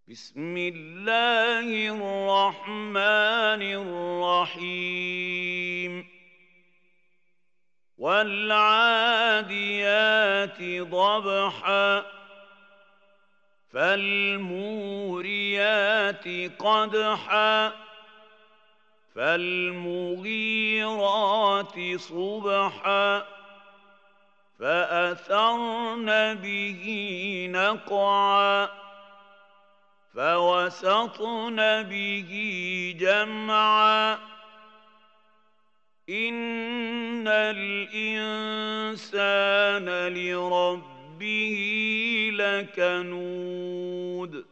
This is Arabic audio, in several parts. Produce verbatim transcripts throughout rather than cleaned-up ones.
بسم الله الرحمن الرحيم والعاديات ضبحا فالموريات قدحا فالمغيرات صبحا فأثرن به نقعا فوسطن به جمعا إن الإنسان لربه لكنود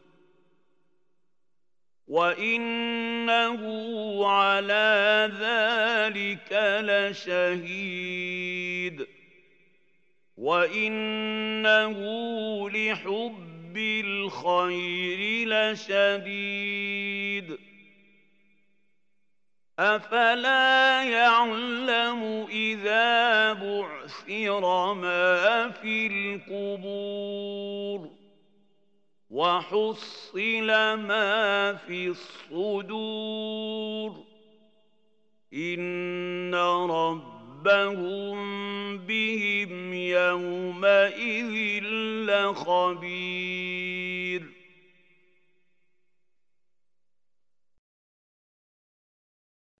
وإنه على ذلك لشهيد وإنه لحب بالخير لشديد أفلا يعلم إذا بعثر ما في القبور وحصل ما في الصدور إن ربهم بهم يومئذ لخبير